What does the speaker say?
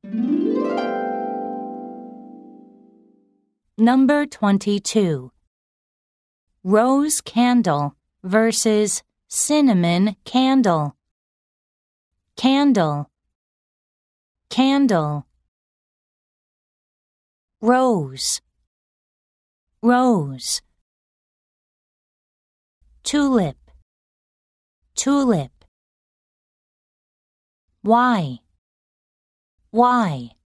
Number 22. Rose candle versus cinnamon candle. Candle, candle. Rose, rose. Tulip, tulip. Why?